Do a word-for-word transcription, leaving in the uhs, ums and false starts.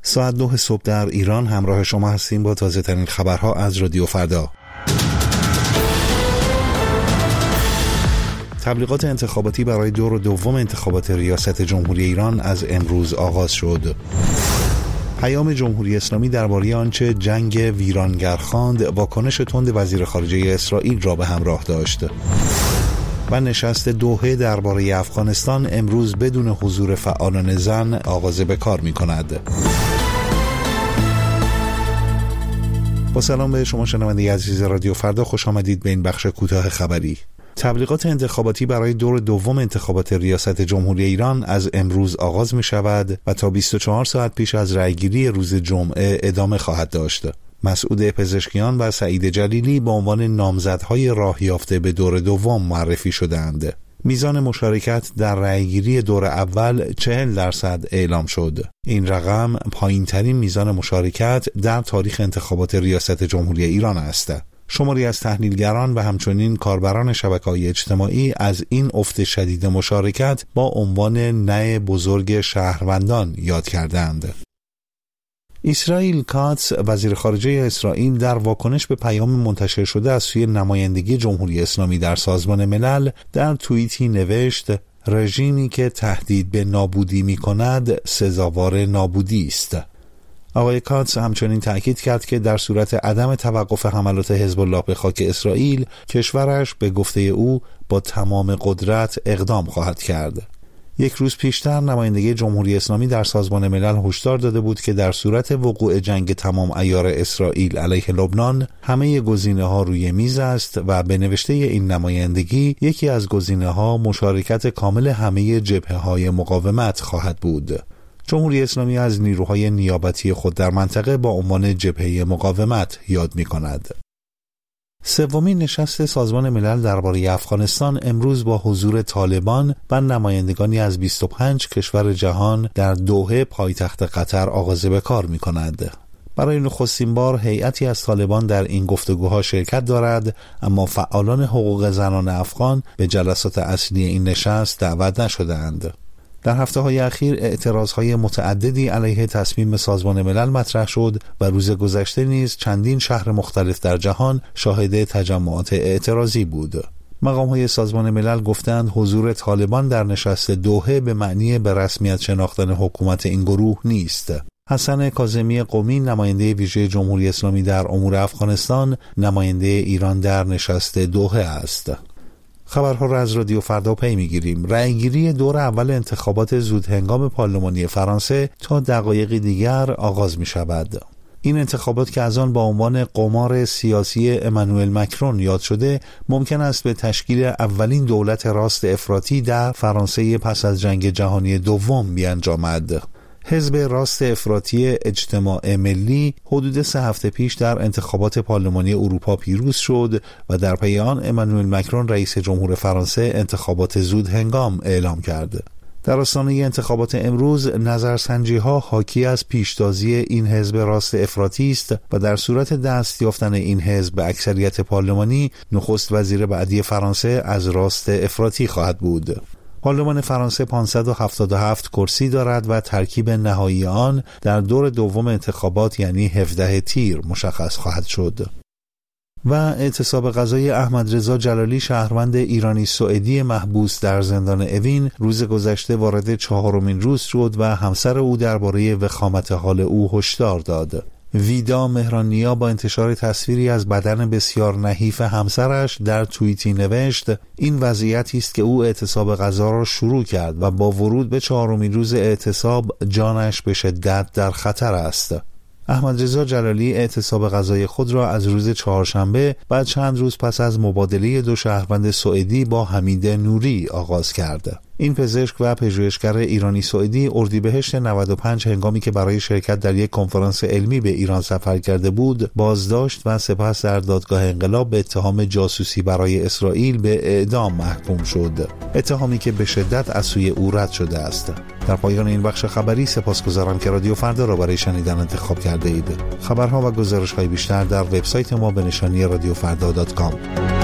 ساعت نه صبح در ایران همراه شما هستیم با تازه ترین خبرها از رادیو فردا. تبلیغات انتخاباتی برای دور دوم انتخابات ریاست جمهوری ایران از امروز آغاز شد. پیام جمهوری اسلامی درباره آنچه جنگ ویرانگر خواند، واکنش تند وزیر خارجه اسرائیل را به همراه داشت. و نشست دوحه درباره افغانستان امروز بدون حضور فعالان زن آغاز به کار می کند. با سلام به شما شنونده عزیز رادیو فردا، خوش آمدید به این بخش کوتاه خبری. تبلیغات انتخاباتی برای دور دوم انتخابات ریاست جمهوری ایران از امروز آغاز می شود و تا بیست و چهار ساعت پیش از رأیگیری روز جمعه ادامه خواهد داشت. مسعود پزشکیان و سعید جلیلی به عنوان نامزدهای راه یافته به دور دوم معرفی شدند. میزان مشارکت در رأیگیری دور اول چهل درصد اعلام شد. این رقم پایین ترین میزان مشارکت در تاریخ انتخابات ریاست جمهوری ایران است. شماری از تحلیلگران و همچنین کاربران شبکه‌های اجتماعی از این افت شدید مشارکت با عنوان نه بزرگ شهروندان یاد کردند. اسرائیل کاتس، وزیر خارجه اسرائیل، در واکنش به پیام منتشر شده از سوی نمایندگی جمهوری اسلامی در سازمان ملل در توییتی نوشت: رژیمی که تهدید به نابودی می کند سزاوار نابودی است. آقای کاتس همچنین تأکید کرد که در صورت عدم توقف حملات حزب الله به خاک اسرائیل، کشورش به گفته او با تمام قدرت اقدام خواهد کرد. یک روز پیشتر نمایندگی جمهوری اسلامی در سازمان ملل هشدار داده بود که در صورت وقوع جنگ تمام عیار اسرائیل علیه لبنان، همه گزینه‌ها روی میز است و به نوشته این نمایندگی یکی از گزینه‌ها مشارکت کامل همه جبهه‌های مقاومت خواهد بود. جمهوری اسلامی از نیروهای نیابتی خود در منطقه با عنوان جبهه مقاومت یاد می‌کند. سومین نشست سازمان ملل درباره افغانستان امروز با حضور طالبان و نمایندگانی از بیست و پنج کشور جهان در دوحه پایتخت قطر آغاز به کار می‌کند. برای نخستین بار هیئتی از طالبان در این گفتگوها شرکت دارد، اما فعالان حقوق زنان افغان به جلسات اصلی این نشست دعوت نشدند. در هفته‌های اخیر اعتراضهای متعددی علیه تصمیم سازمان ملل مطرح شد و روز گذشته نیز چندین شهر مختلف در جهان شاهد تجمعات اعتراضی بود. مقام‌های سازمان ملل گفتند حضور طالبان در نشست دوحه به معنی به رسمیت شناختن حکومت این گروه نیست. حسن کاظمی قمی، نماینده ویژه جمهوری اسلامی در امور افغانستان، نماینده ایران در نشست دوحه است. خبرها را از رادیو فردا پی می‌گیریم. رأیگیری دور اول انتخابات زودهنگام پارلمانی فرانسه تا دقایقی دیگر آغاز می‌شود. این انتخابات که از آن با عنوان قمار سیاسی امانوئل مکرون یاد شده، ممکن است به تشکیل اولین دولت راست افراطی در فرانسه پس از جنگ جهانی دوم بیانجامد. حزب راست افراطی اجتماع ملی حدود سه هفته پیش در انتخابات پارلمانی اروپا پیروز شد و در پی آن امانوئل مکرون رئیس جمهور فرانسه انتخابات زود هنگام اعلام کرد. در آستانه انتخابات امروز نظرسنجی‌ها حاکی از پیشتازی این حزب راست افراطی است و در صورت دست یافتن این حزب به اکثریت پارلمانی، نخست وزیر بعدی فرانسه از راست افراطی خواهد بود. پارلمان فرانسه پانصد و هفتاد و هفت کرسی دارد و ترکیب نهایی آن در دور دوم انتخابات یعنی هفده تیر مشخص خواهد شد. و اعتصاب قضایی احمد رضا جلالی، شهروند ایرانی سوئدی محبوس در زندان اوین، روز گذشته وارد چهارمین روز شد و همسر او درباره وخامت حال او هشدار داد. ویدا مهرانیا با انتشار تصویری از بدن بسیار نحیف همسرش در توییتی نوشت: این وضعیتی است که او اعتصاب غذا را شروع کرد و با ورود به چهارمین روز اعتصاب جانش به شدت در خطر است. احمد رضا جلالی اعتصاب غذای خود را از روز چهارشنبه بعد چند روز پس از مبادله دو شهروند سوئدی با حمید نوری آغاز کرد. این پزشک و پژوهشگر ایرانی سوئدی اردیبهشت نود و پنج هنگامی که برای شرکت در یک کنفرانس علمی به ایران سفر کرده بود، بازداشت و سپس در دادگاه انقلاب به اتهام جاسوسی برای اسرائیل به اعدام محکوم شد. اتهامی که به شدت از سوی او رد شده است. در پایان این بخش خبری سپاسگزارم که رادیو فردا را برای شنیدن انتخاب کرده اید. خبرها و گزارش‌های بیشتر در وبسایت ما به نشانی رادیو فردا دات کام.